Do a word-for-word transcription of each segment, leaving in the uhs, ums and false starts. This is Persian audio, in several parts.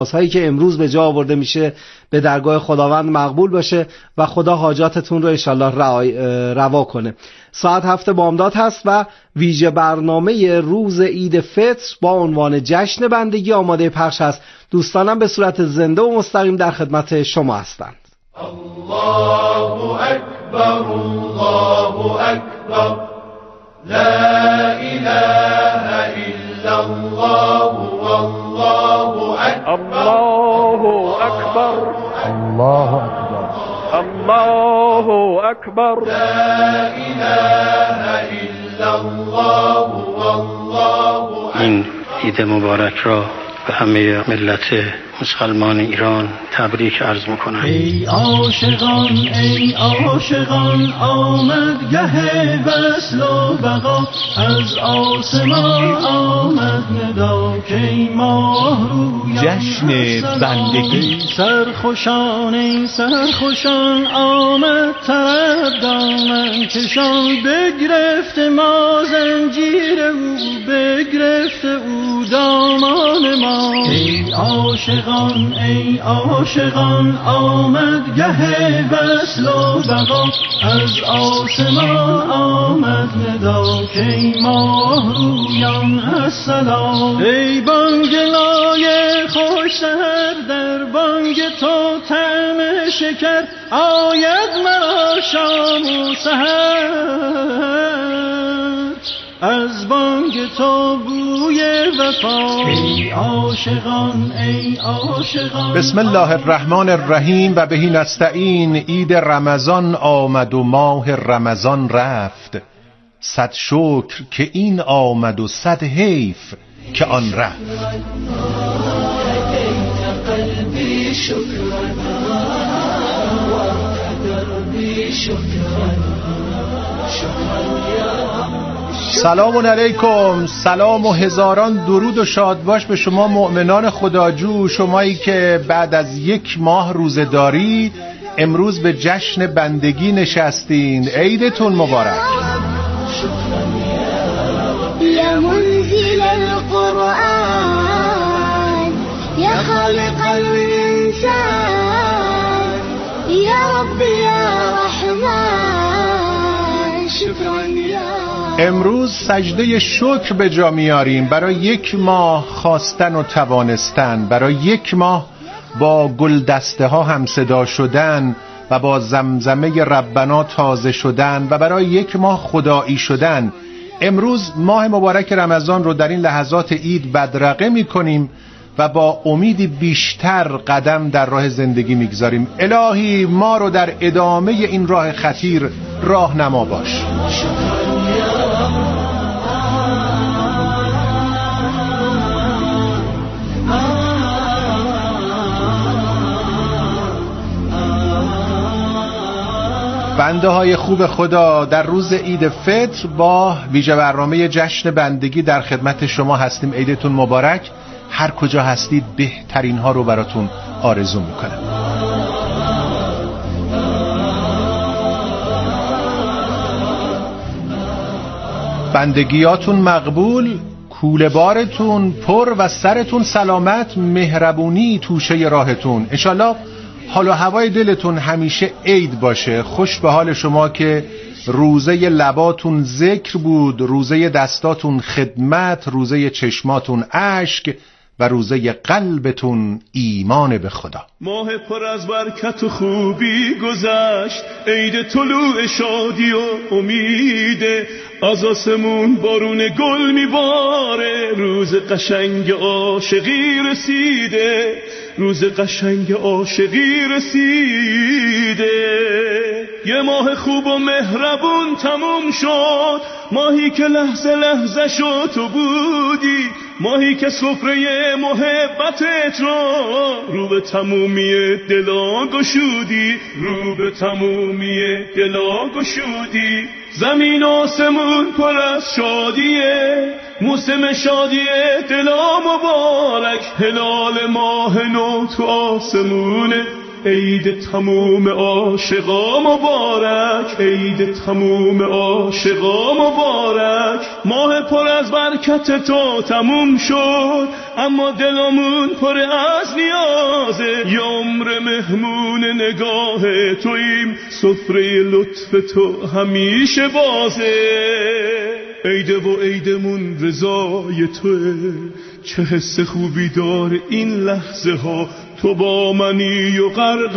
هایی که امروز به جا آورده میشه به درگاه خداوند مقبول باشه و خدا حاجاتتون رو انشالله روا کنه. ساعت هفت بامداد هست و ویژه برنامه روز عید فطر با عنوان جشن بندگی آماده پخش است. دوستانم به صورت زنده و مستقیم در خدمت شما هستند. الله اکبر الله اکبر لا اله الا الله والله اکبر الله اکبر الله اکبر الله اکبر لا اله الا الله والله این عید مبارک را به همه ملت مسلمان ایران تبریک عرض میکنم. ای عاشقان ای عاشقان آمد گه وصل و بقا، از آسمان آمد ندا که ماه رویان جشن بندگی. سرخوشان ای سرخوشان آمد طرب دامن کشان، بگرفت ما زنجیر او بگرفت او دامان ما. ای عاشقان ای عاشقان آمد گه وصل و بقا، از آسمان آمد ندا که ماه رویان السلام. ای بانگلای خوش سحر در بانگ تو طعم شکر، آید مرا شام و سحر، از بانگ تو بوی وفا. ای عاشقان ای عاشقان. بسم الله الرحمن الرحیم و بهی نستعین. عید رمضان آمد و ماه رمضان رفت، صد شکر که این آمد و صد حیف که آن رفت. قلبی شکرا و دربی شکرا شکرا. سلام علیکم، سلام و هزاران درود و شادباش به شما مؤمنان خداجو، شمایی که بعد از یک ماه روزه‌داری امروز به جشن بندگی نشستین. عیدتون مبارک. یا منزل القرآن یا خالق الانسان یا رب یا رحمان شکرا یا. امروز سجده شکر به جا میاریم برای یک ماه خواستن و توانستن، برای یک ماه با گل دسته ها هم صدا شدن و با زمزمه ربنا تازه شدن و برای یک ماه خدایی شدن. امروز ماه مبارک رمضان رو در این لحظات عید بدرقه میکنیم و با امیدی بیشتر قدم در راه زندگی میگذاریم. الهی ما رو در ادامه این راه خطیر راهنما باش. بنده های خوب خدا، در روز عید فطر با ویژه برنامه جشن بندگی در خدمت شما هستیم. عیدتون مبارک. هر کجا هستید بهترین ها رو براتون آرزو میکنم. بندگیاتون مقبول، کوله بارتون پر و سرتون سلامت، مهربونی توشه راهتون. انشالله حال و هوای دلتون همیشه عید باشه. خوش به حال شما که روزه لباتون ذکر بود، روزه دستاتون خدمت، روزه چشماتون اشک و روزه قلبتون ایمان به خدا. ماه پر از برکت و خوبی گذشت، عید طلوع شادی و امیده، از آسمون بارون گل میباره، روز قشنگ عاشقی رسیده، روز قشنگ عاشقی رسیده. یه ماه خوب و مهربون تموم شد، ماهی که لحظه لحظه شد تو بودی، ماهی که سفره محبتت را رو به تمومی دلا گشودی، رو به تمومی دلا گشودی. زمین آسمون پر از شادیه، موسم شادیه دلا مبارک، هلال ماه نو تو آسمونه، عید تموم عاشقا مبارک، عید تموم عاشقا مبارک. ماه پر از برکت تو تموم شد، اما دلمون پر از نیازه. یا عمر مهمون نگاه تویم، سفره لطف تو همیشه بازه. عیده و عیدمون رضای توه، چه حس خوبی داره این لحظه ها. تو با منی و غرق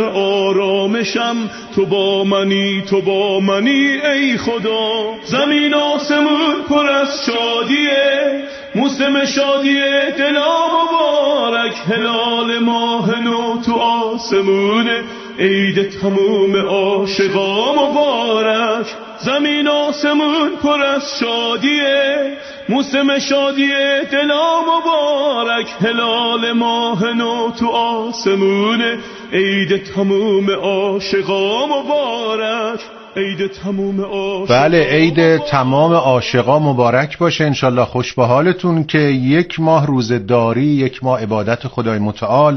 آرامشم، تو با منی تو با منی ای خدا. زمین آسمون پر از شادیه، موسم شادیه دلا مبارک. هلال ماه نو تو آسمونه، عید تموم عاشقا مبارک. زمین آسمون پر از شادیه، موسم شادیه دلا مبارک. هلال ماه نو تو آسمونه، عید تموم عاشقا مبارک، عید تموم عاشقا. بله، عید تمام عاشقا مبارک باشه. انشالله خوش به حالتون که یک ماه روزه‌داری، یک ماه عبادت خدای متعال،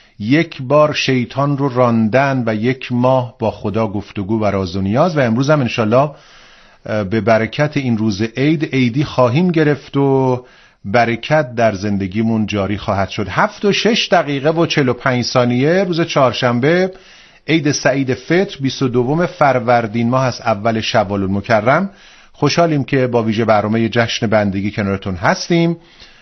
یک بار شیطان رو راندن و یک ماه با خدا گفتگو و راز و نیاز. و امروز هم انشالله به برکت این روز عید عیدی خواهیم گرفت و برکت در زندگیمون جاری خواهد شد. هفت و شش دقیقه و چهل و پنج ثانیه روز چهارشنبه، عید سعید فطر، بیست و دوم فروردین ماه از اول شوال المکرم. خوشحالیم که با ویژه برنامه جشن بندگی کنارتون هستیم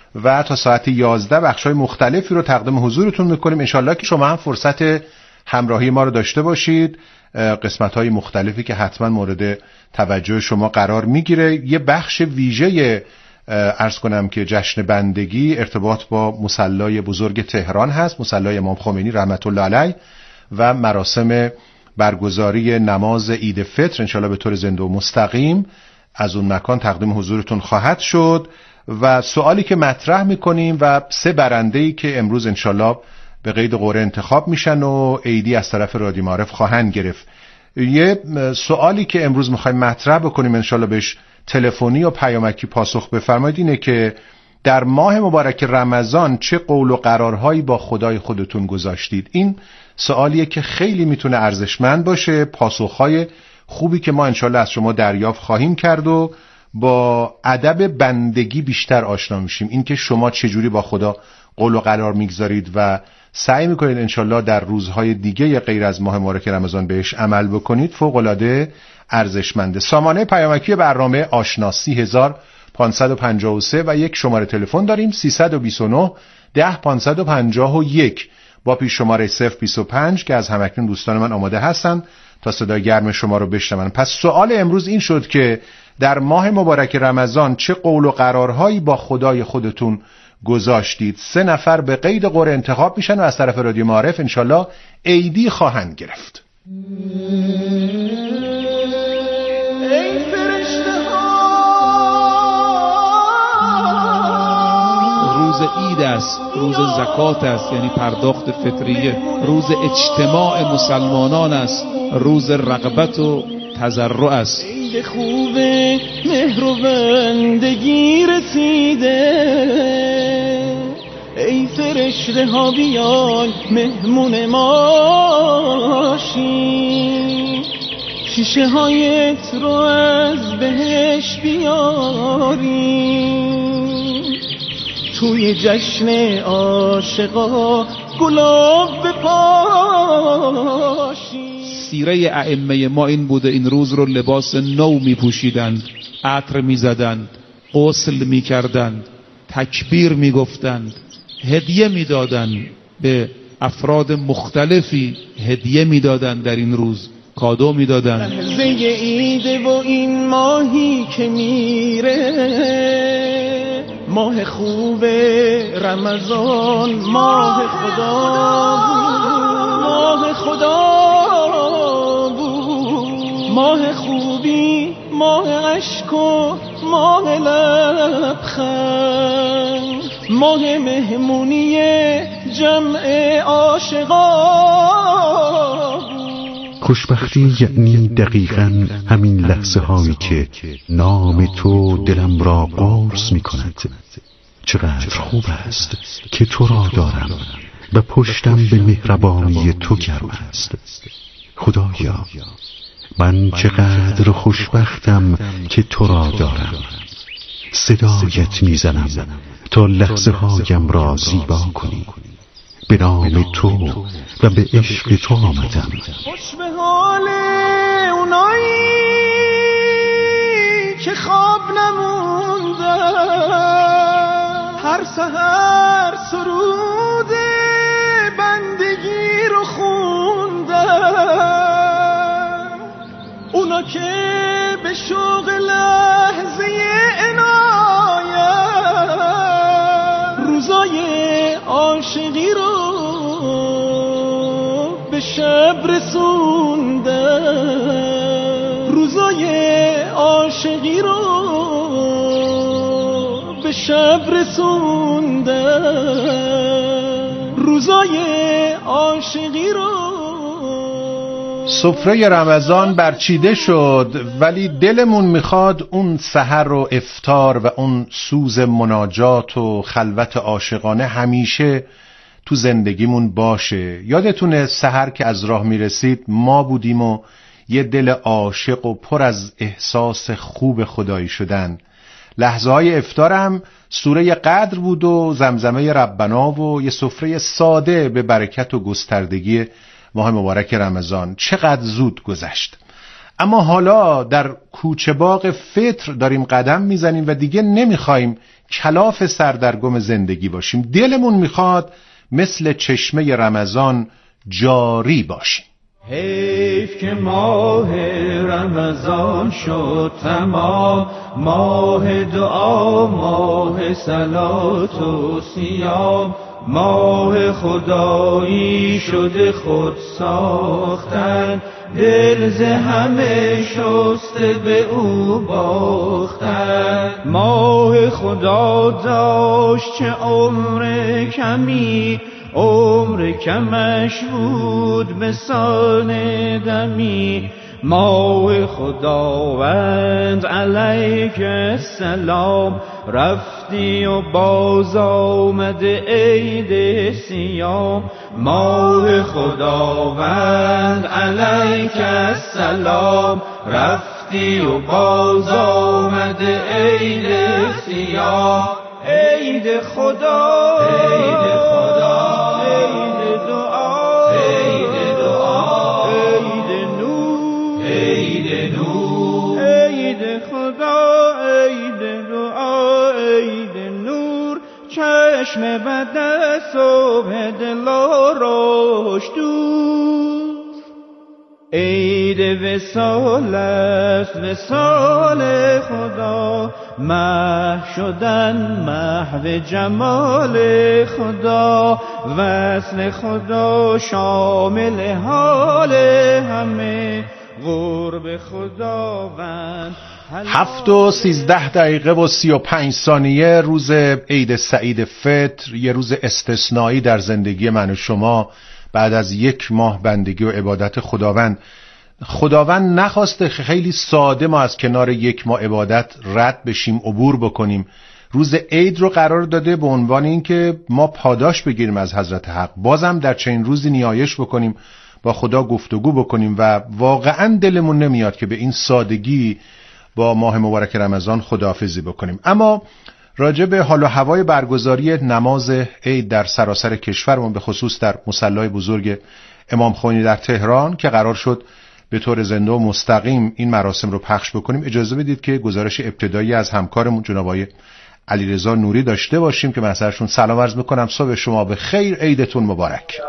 و تا ساعت یازده بخش‌های مختلفی رو تقدیم حضورتون میکنیم. انشالله که شما هم فرصت همراهی ما رو داشته باشید. قسمت‌های مختلفی که حتما مورد توجه شما قرار میگیره. یه بخش ویژه عرض کنم که جشن بندگی ارتباط با مصلی بزرگ تهران هست، مصلی امام خمینی رحمت الله علیه، و مراسم برگزاری نماز عید فطر انشالله به طور زنده و مستقیم از اون مکان تقدیم حضورتون خواهد شد. و سوالی که مطرح میکنیم و سه برنده‌ای که امروز انشالله به قید قرعه انتخاب میشن و عیدی از طرف رادیو معارف خواهند گرفت. یه سوالی که امروز میخوایم مطرح بکنیم انشالله بهش تلفنی و پیامکی پاسخ بفرمایید اینه که در ماه مبارک رمضان چه قول و قرارهایی با خدای خودتون گذاشتید؟ این سوالیه که خیلی میتونه ارزشمند باشه. پاسخهای خوبی که ما انشالله از شما دریافت خواهیم کرد و با ادب بندگی بیشتر آشنا میشیم. این که شما چجوری با خدا قول و قرار میگذارید و سعی میکنید انشالله در روزهای دیگه غیر از ماه مبارک رمضان بهش عمل بکنید فوق‌العاده ارزشمنده. سامانه پیامکی برنامه آشنا سی هزار پانصد و پنجاه و سه و یک شماره تلفن داریم سیصد و بیست و نه ده پانصد و پنجاه و یک با پیش شماره صفر بیست و پنج که از همکنون دوستان من آماده هستن تا صدای گرم شما رو بشنون. پس سوال امروز این شد که در ماه مبارک رمضان چه قول و قرارهایی با خدای خودتون گذاشتید؟ سه نفر به قید قرعه انتخاب میشن و از طرف رادیو معارف انشالله عیدی خواهند گرفت. روز عید است، روز زکات است، یعنی پرداخت فطریه. روز اجتماع مسلمانان است، روز رغبت و تضرع است. عید خوبه مهر و بندگی رسیده، ای فرشته ها بیان مهمون ما شین، شیشه هایت رو از بهش بیارین، توی جشن عاشقا گلاب بپاشین. سیره ائمه ما این بوده، این روز رو لباس نو می پوشیدند، عطر می زدند، غسل می کردند، تکبیر می گفتند، هدیه می دادند به افراد مختلفی، هدیه می دادند در این روز، کادو می دادند. لحظه عیده و این ماهی که میره، ماه خوب رمضان، ماه خدا ماه خدا ماه خوبی، ماه عشق و ماه لبخند، ماه مهمونی جمع عاشقا. خوشبختی یعنی دقیقاً همین لحظه هایی که نام تو دلم را قرص می کند. چقدر خوب است که تو را دارم، و پشتم به مهربانی تو گرم است. خدایا من چقدر خوشبختم که تو را دارم. صدایت میزنم تا لحظه هایم را زیبا کنی. به نام تو و به عشق تو آمدم. خوش به حال اونایی که خواب نموندن، هر سحر سرود بندگی رو خوندن، اونا که به شوق لحظه عنایت روزای عاشقی رو به شب رسوندن، روزای عاشقی رو به شب رسوندن، روزای عاشقی رو. سفره رمضان برچیده شد، ولی دلمون میخواد اون سحر و افطار و اون سوز مناجات و خلوت عاشقانه همیشه تو زندگیمون باشه. یادتونه سحر که از راه میرسید ما بودیم و یه دل عاشق و پر از احساس خوب خدایی شدن. لحظه های افطار هم سوره قدر بود و زمزمه ربنا و یه سفره ساده به برکت و گستردگی ماه مبارک رمضان. چقدر زود گذشت. اما حالا در کوچه باغ فطر داریم قدم میزنیم و دیگه نمیخوایم کلاف سردرگم زندگی باشیم. دلمون میخواد مثل چشمه رمضان جاری باشیم. حیف که ماه رمضان شد تمام، ماه دعا، ماه صلات و صیام، ماه خدایی شده خود ساختن، دل ز همه شسته به او باختن. ماه خدا داشت چه عمر کمی، عمر کمش بود مثال دمی. ماه خداوند علیک السلام، رفتی و باز آمده عید صیام. ماه خداوند علیک السلام، رفتی و باز آمده عید صیام. عید خدا، عید خدا، عید دعا، عید دعا، عید نور، عید نور، عید خدا، عید دعا، عید نور. چشم بد صبح دل روش دور. عید وصال است وصال خدا، محو شدن محو جمال خدا. وصل خدا شامل حال همه، قرب خداوند. هفت و سیزده دقیقه و سی و پنج ثانیه روز عید سعید فطر، یه روز استثنایی در زندگی من و شما. بعد از یک ماه بندگی و عبادت خداوند، خداوند نخواسته خیلی ساده ما از کنار یک ماه عبادت رد بشیم، عبور بکنیم. روز عید رو قرار داده به عنوان این که ما پاداش بگیریم از حضرت حق، بازم در چنین روزی نیایش بکنیم، با خدا گفتگو بکنیم و واقعا دلمون نمیاد که به این سادگی با ماه مبارک رمضان خداحافظی بکنیم. اما راجع به حال و هوای برگزاری نماز عید در سراسر کشورمون، به خصوص در مصلی بزرگ امام خمینی در تهران که قرار شد به طور زنده و مستقیم این مراسم رو پخش بکنیم، اجازه بدید که گزارش ابتدایی از همکارمون جناب آقای علیرضا نوری داشته باشیم که محضرشون سلام عرض میکنم. صبح شما به خیر، عیدتون مبارک.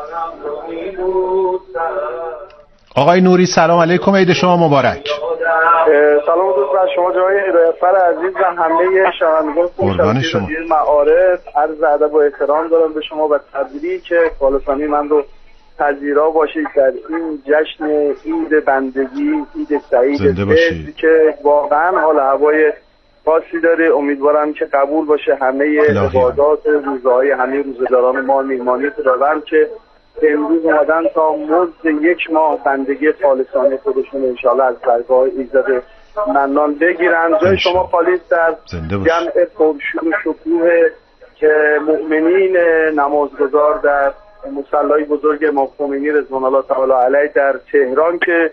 آقای نوری سلام علیکم، عید شما مبارک. سلام دوست بر شما جناب هدایتفر عزیز و همه شنوندگان قربان شما. معارف عرض ادب و احترام دارم به شما و تبریک که خالصانه من رو پذیرا باشید در این جشن عید بندگی، عید سعید فطر که واقعا حال هوای خاصی داره. امیدوارم که قبول باشه همه عبادات روزهای همه روزداران ما. میهمانی خداوند که امروز اومدن تا مزد یک ماه بندگی خالصانه خودشون انشاءالله از درگاه ایزد منان بگیرن. جای شما خالی در جمع پرشور و شکوه که مؤمنین نمازگزار در مصلی بزرگ امام خمینی رضوان الله تعالی علیه در تهران که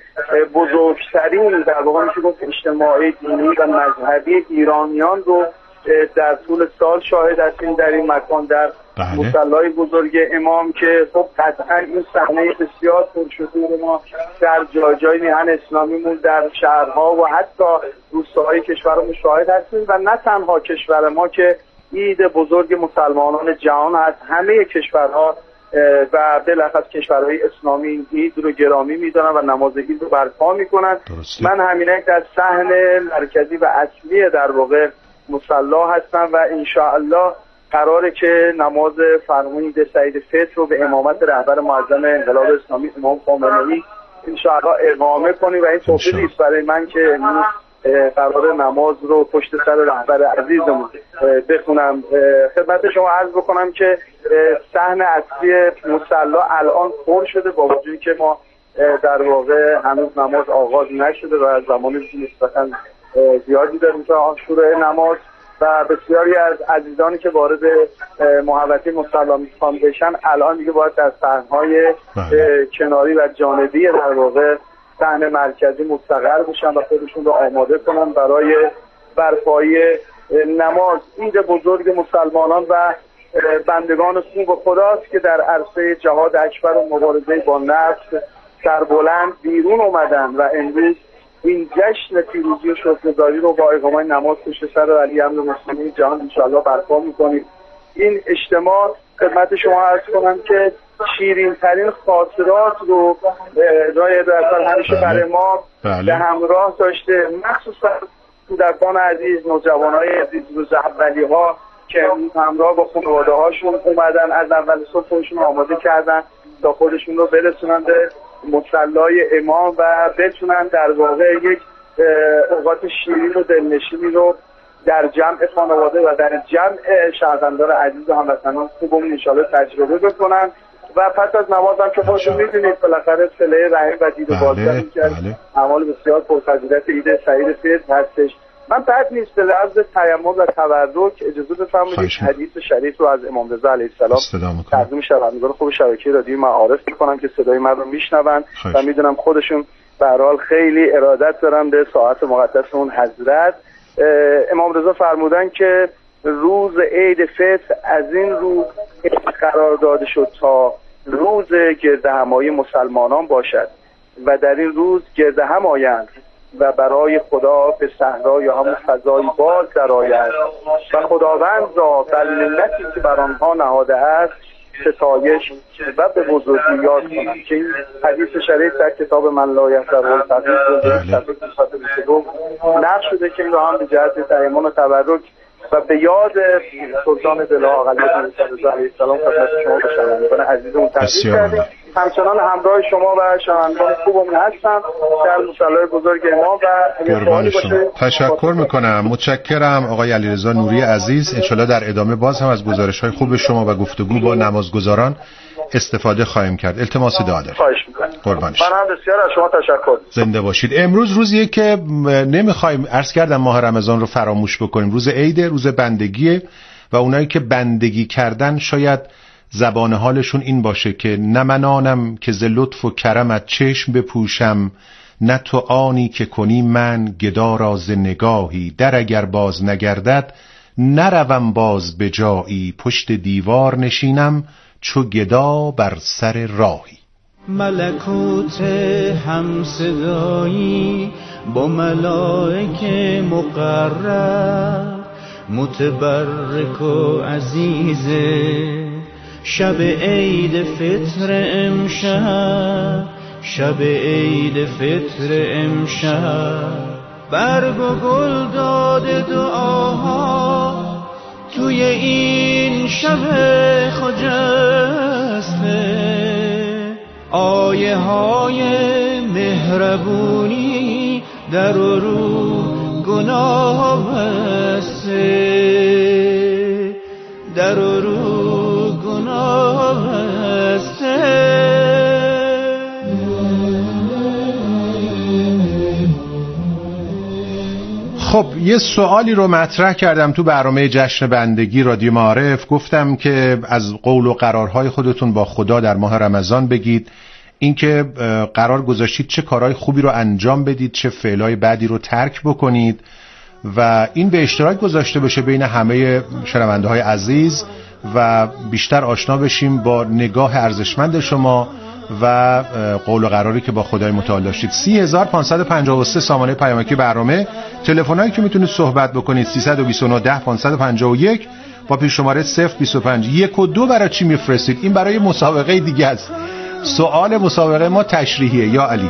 بزرگترین در واقع میشه گفت اجتماعی دینی و مذهبی ایرانیان رو در طول سال شاهد هستیم در این مکان در مصلی بزرگ امام که خب قطعا این صحنه بسیار پرشکوه ما در جای جای میهن اسلامیمون در شهرها و حتی روستاهای کشورمون شاهد هستیم و نه تنها کشور ما که عید بزرگ مسلمانان جهان هست، همه کشورها و بالاخص کشورهای اسلامی این عید رو گرامی میدونن و نماز عید رو برپا میکنن. من همینک در صحن مرکزی و اصلی در واقع مصلی هستم و انشاءالله قراره که نماز فرمون عید سعید فطر رو به امامت رهبر معظم انقلاب اسلامی امام خمینی انشاءالله اقامه کنیم و این توفیقی است برای من که قرار نماز رو پشت سر رهبر عزیزمون بخونم. خدمت شما عرض بکنم که صحن اصلی مصلی الان پر شده با وجودی که ما در واقع هنوز نماز آغاز نشده و از زمانی نسبتاً زیادی داریم که شروع نماز و بسیاری از عزیزانی که وارد محوطه مصلی میخوان بشن الان دیگه باید در صحنه‌های کناری و جانبی در واقع صحن مرکزی مستقر بشن و خودشون رو آماده کنن برای برپایی نماز. عید بزرگ مسلمانان و بندگان خوب خداست که در عرصه جهاد اکبر و مبارزه با نفس سربلند بیرون اومدن و امروز این جشن پیروزی و شکرگزاری رو با اقامه نماز پشت سر علی امر مسلمین جهان انشاءالله برپا می‌کنیم. این اجتماع خدمت شما عرض کنم که شیرین ترین خاطرات رو رای درصد همیشه برای ما به همراه داشته، مخصوصا کودکان عزیز، نوجوانای عزیز، روز اولی ها که همراه با خانواده هاشون اومدن از اول صبح خودشون آماده کردن تا خودشون رو برسونن به مصلی امام و بتونن در واقع یک اوقات شیرین و دلنشینی رو در جمع خانواده و در جمع شهروندان عزیز و هموطنان خوبمون انشاءالله تجربه بکنن و پس از نماز هم که خودتون میدونید بالاخره صله رحم و دید و بازداری کرد اعمال بسیار پرفضیلت عید سعید فطر هستش. من بعد نیست به لحظه تیمم و تبرک اجازه بفرمایید یک حدیث شریف رو از امام رضا علیه السلام تقدیم شنوندگان خوب شبکه رادیو معارف میکنم که صدای من رو میشنون و میدونم خودشون به هر حال خیلی ارادت دارن به ساعت مقدس اون حضرت. امام رضا فرمودن که روز عید فطر از این روز قرار داده شد تا روز گرد همایی مسلمانان باشد و در این روز گرد هم آیند و برای خدا به صحرا یا همون فضای باز درآیند و خداوند را بر ملتی که بر آنها نهاده است ستایش و به بزرگی یاد کنند که این حدیث شریف در کتاب من لا یحتر الفقیر نقش شده که این رو هم به جهت تیمم و تبرک و به یاد سلطان دلها آقا رضا علیه السلام خدمت شما و شنوندگان عزیزمون تقدیم کردیم. همچنان همراه شما و شنوندگان خوبمون هستم در مصلی بزرگ امام و قربان شما. تشکر میکنم، متشکرم آقای علیرضا نوری عزیز. انشالله در ادامه باز هم از گزارش‌های خوب شما و گفتگو با نمازگزاران استفاده خواهیم کرد. التماس دعا دارم. خواهش میکنم. قربانش. من هم بسیار از شما تشکر. زنده باشید. امروز روزیه که نمیخوایم عرض کردم ماه رمضان رو فراموش بکنیم. روز عید، روز بندگیه و اونایی که بندگی کردن شاید زبان حالشون این باشه که نه من آنم که ز لطف و کرمت چشم بپوشم، نه تو آنی که کنی من گدا را ز نگاهی، در اگر باز نگردد نروم باز به جایی، پشت دیوار نشینم چو گدا بر سر راهی. ملکوت همصدایی با ملائک مقرب، متبرک و عزیزه شب عید فطر امشب، شب عید فطر امشب برگ و گل داده دعاها توی این شب خجسته، آیه های مهربونی در و رو گناه بسته، در و رو گناه بسته. خب یه سوالی رو مطرح کردم تو برنامه جشن بندگی رادیو معارف. گفتم که از قول و قرارهای خودتون با خدا در ماه رمضان بگید، اینکه قرار گذاشتید چه کارهای خوبی رو انجام بدید، چه فعلای بدی رو ترک بکنید و این به اشتراک گذاشته بشه بین همه شنونده های عزیز و بیشتر آشنا بشیم با نگاه ارزشمند شما و قول و قراری که با خدای متعال داشتید. سی هزار پانصد و پنجاه و سه سامانه پیامکی برنامه. تلفنایی که میتونید صحبت بکنید سیصد و بیست و نه ده پانصد و پنجاه و یک با پیش شماره صفر بیست و پنج یک و دو. برای چی میفرستید؟ این برای مسابقه دیگه است. سوال مسابقه ما تشریحیه. یا علی.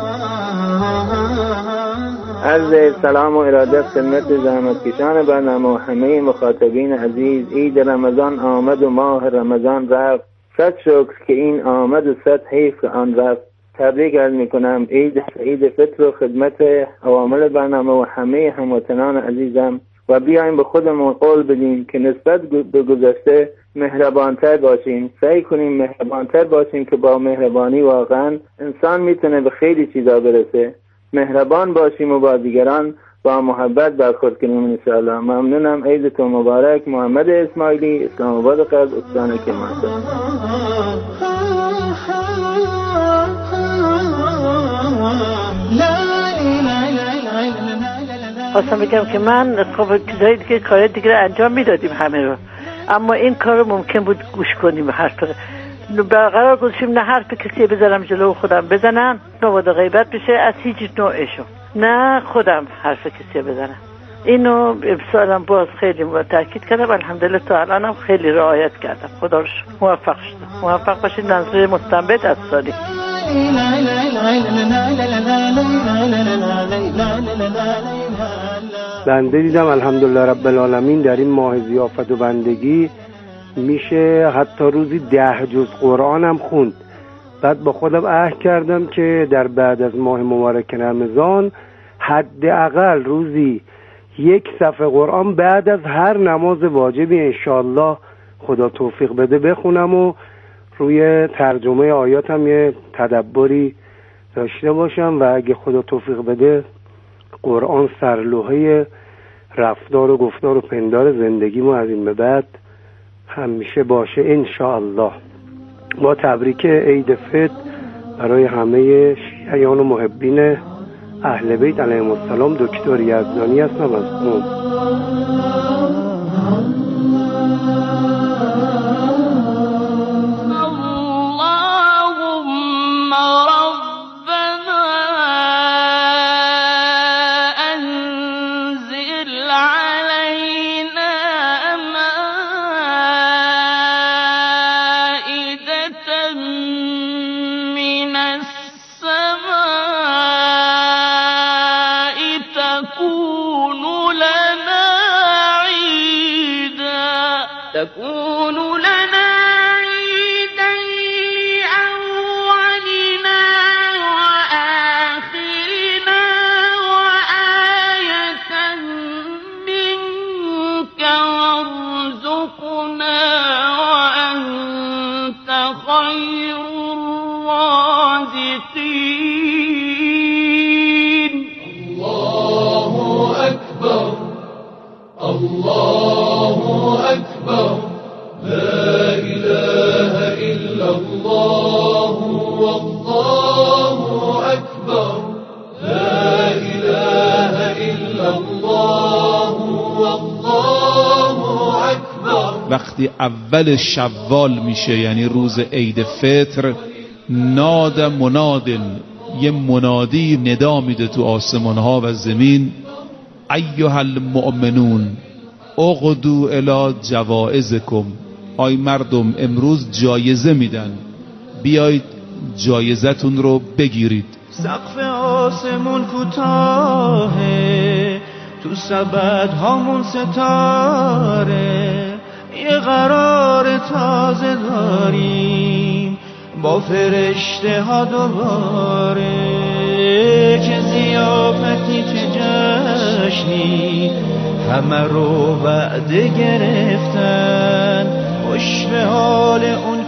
عرض سلام و ارادت خدمت زحمتکشان برنامه و همه مخاطبین عزیز. عید رمضان آمد و ماه رمضان رفت، صد شکر که این آمد و صد حیف آن رفت. تبریک عرض میکنم عید عید فطر و خدمت عوامل برنامه و همه هموطنان عزیزم و بیایم به خودمون قول بدیم که نسبت به گذشته مهربانتر باشیم. سعی کنیم مهربانتر باشیم که با مهربانی واقعا انسان میتونه به خیلی چیزا برسه. مهربان باشیم و با دیگران با محبت برخورد کنیم انشاءالله. ممنونم. عیدتون مبارک. محمد اسماعیلی، اسلام آباد غرب، استان کرمانشاه. خواستم بگم که من خب چیزایی دیگه کار دیگه انجام میدادیم همه رو، اما این کار رو ممکن بود گوش کنیم. حرف برقرار گذاشتیم نه حرف کسی بزنم جلو خودم بزنم، نه واد غیبت بشه از هیچ نوعشو، نه خودم حرف کسی بزنم. اینو امسالم باز خیلی تاکید کردم. الحمدلله تا الانم خیلی رعایت کردم. خدا رو شکر موفق شدم. موفق باشید. نظر مستنبط از سالی. بنده دیدم الحمدلله رب العالمین در این ماه ضیافت و بندگی میشه حتی روزی ده جز قرآن هم خوند. بعد با خودم عهد کردم که در بعد از ماه مبارک رمضان حداقل روزی یک صفحه قرآن بعد از هر نماز واجبی انشاءالله خدا توفیق بده بخونم و روی ترجمه آیاتم یه تدبری داشته باشم و اگه خدا توفیق بده قرآن سرلوحه رفتار و گفتار و پندار زندگیمو از این به بعد همیشه باشه انشاءالله. با تبریک عید فطر برای همه شیعیان و محبین اهل بیت علیهم السلام. دکتر یزدانی هستم از قم. تكون لنا عيدا لأولنا وآخرنا وآية منك وارزقنا وأنت خير الرازقين. الله أكبر الله أكبر لا إله إلا الله والله أكبر لا إله إلا الله والله أكبر. وقتی اول شوال میشه یعنی روز عید فطر، ناد منادن، یه منادی ندا میده تو آسمان ها و زمین، ایها المؤمنون اغدو الی جوائزکم، آی مردم امروز جایزه میدن، بیایید جایزتون رو بگیرید. سقف آسمون کوتاهه، تو سبد هامون ستاره، یه قرار تازه داریم با فرشته ها دوباره، چه ضیافتی چه جشنی همه رو وعده گرفتن، خوش به حال اون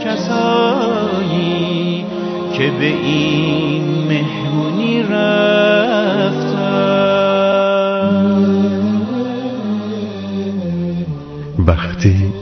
کسایی که به این مهمونی رفتن.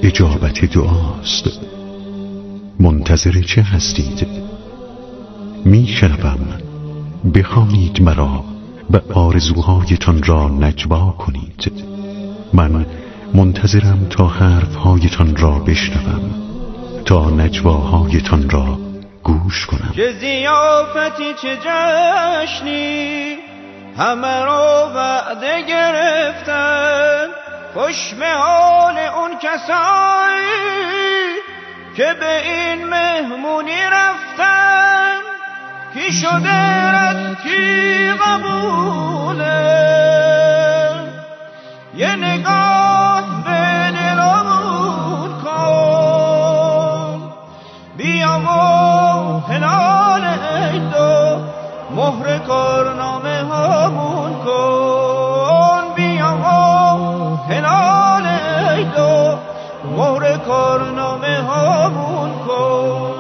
اجابت دعاست. منتظر چه هستید؟ میشنوم، بخوانید مرا و آرزوهایتان را نجوا کنید. من منتظرم تا حرفهایتان را بشنوم، تا نجواهایتان را گوش کنم. چه ضیافتی چه جشنی همه رو وعده گرفتن، خوش به حال اون کسایی که به این مهمونی رفتن. کی شده رد کی قبوله، یه نگاه به دلمون کن، بیا و هلال عیدو مهر کارنامه هامون کن، بیا و هلال عیدو مهر کارنامه هامون کن.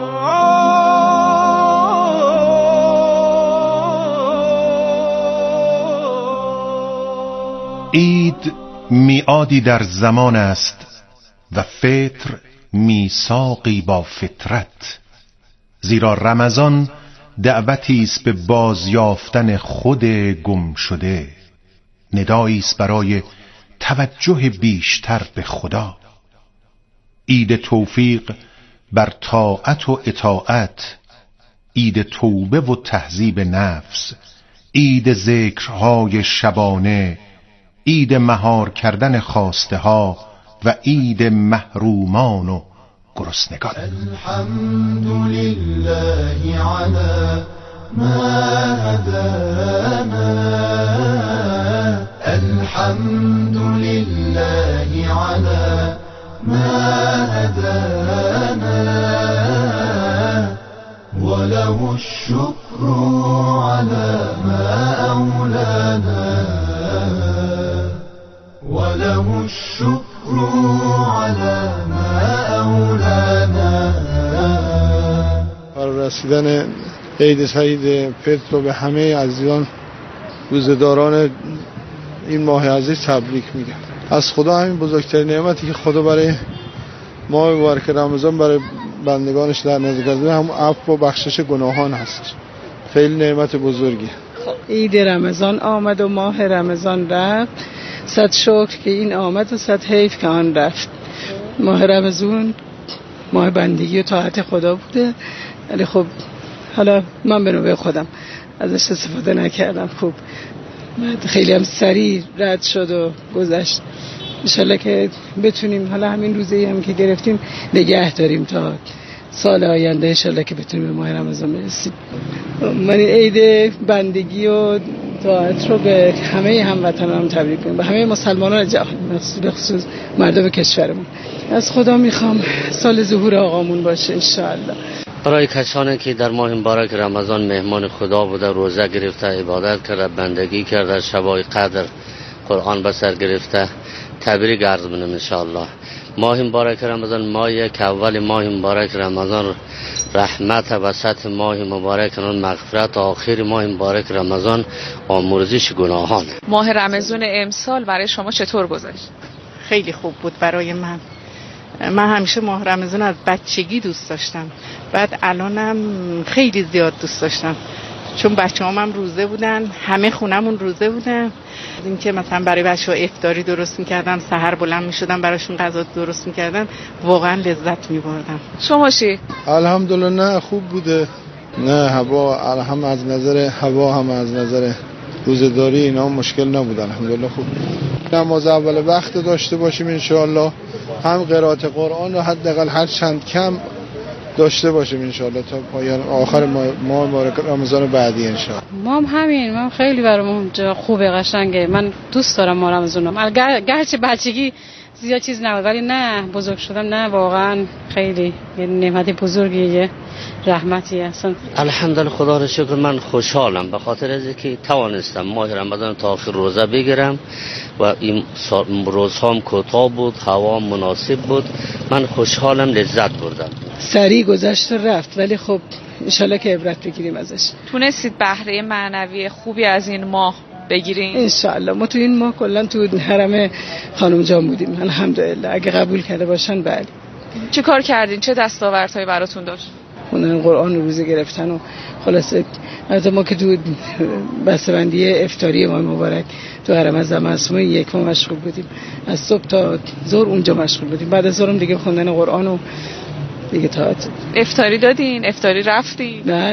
عید میعادی در زمان است و فطر میثاقی با فطرت، زیرا رمضان دعوتی است به بازیافتن خود گم شده، ندایی است برای توجه بیشتر به خدا. عید توفیق بر طاعت و اطاعت، عید توبه و تهذیب نفس، عید ذکرهای شبانه، عید مهار کردن خواسته ها و عید محرومان و گرسنگان. الحمد لله على ما هدانا، الحمد لله على ما هدانا، وله الشكر على ما أولانا، وله الشكر على ما أولانا. برای رسیدن عید سعید فطر به همه عزیزان روزداران این ماه عزیز تبریک میگم. از خدا همین بزرگترین نعمتی که خدا برای ماه مبارک رمضان برای بندگانش در نظر گرفته هم عفو و بخشش گناهان هست. خیلی نعمت بزرگی. عید رمضان آمد و ماه رمضان رفت، صد شکر که این آمد و صد حیف که آن رفت. ماه رمضان ماه بندگی و طاعت خدا بوده، ولی خب حالا من به نوبه خودم ازش استفاده نکردم. خوب خیلی هم سریع رد شد و گذشت. انشالله که بتونیم حالا همین روزی هم که گرفتیم نگه داریم تا سال آینده، انشالله که بتونیم به ماه رمضان برسیم. من این عید بندگی و طاعت رو به همه هموطنان تبریک کنم، به همه مسلمانان جهان، به خصوص مردم کشورمون. از خدا میخوام سال ظهور آقامون باشه انشالله. برای کسانی که در ماه مبارک رمضان مهمان خدا بوده، روزه گرفته، عبادت کرده، بندگی کرده، شبای قدر قرآن به سر گرفته، تبریک عرض می‌کنم انشاءالله. ماه مبارک رمضان ماهی که اول ماه مبارک رمضان رحمت، وسط ماه مبارک مغفرت، آخر ماه مبارک رمضان آمرزش گناهان. ماه رمضان امسال برای شما چطور گذشت؟ خیلی خوب بود برای من. من همیشه ماه رمضان از بچگی دوست داشتم، بعد الانم خیلی زیاد دوست داشتم، چون بچه‌هام هم روزه بودن، همه خونمون روزه بودن. این که مثلا برای بچه‌ها افطاری درست می‌کردم، سحر بلند می‌شدم براشون غذا درست می‌کردم، واقعا لذت می‌بردم. شما چی؟ الحمدلله نه خوب بوده. نه هوا هم از نظر هوا هم از نظر روزه‌داری اینا مشکل نبود، الحمدلله خوب. نماز اول وقت داشته باشیم ان شاءالله، هم قرائت قرآن رو حداقل هر چند کم داشته باشیم ان شاءالله تا پایان آخر ماه مبارک رمضان بعدی ان شاءالله. ما هم همین، من خیلی برام خوبه، قشنگه. من دوست دارم ماه رمضانم. گرچه بچگی زیاد چیز نبود، ولی نه بزرگ شدم نه، واقعا خیلی یه نعمت بزرگیه، رحمتی اصلا. الحمدلله خدا را شکر، من خوشحالم به خاطر از اینکه توانستم ماه رمضان تا آخر روزه بگیرم و این روزها هم کوتاه بود، هوا مناسب بود، من خوشحالم، لذت بردم. سریع گذشت و رفت، ولی خب انشالله که عبرت بگیریم ازش. تونستید بهره معنوی خوبی از این ماه بگیرین؟ انشالله. ما تو این ماه کلا تو حرم خانم جان بودیم الحمدلله. اگه قبول کرده باشن بله. چه کار کردین؟ چه دستاوردهایی براتون داشت؟ خوندن قرآن رو روزه گرفتن و خلاصه البته ما که تو بسته‌بندی افطاری امام مبارک تو حرم از معصومه یک ما مشغول بودیم، از صبح تا ظهر اونجا مشغول بودیم. بعد از ظهرم دیگه خوندن قرآن و دیگه طاعت. افطاری دادین؟ افطاری رفتین؟ نه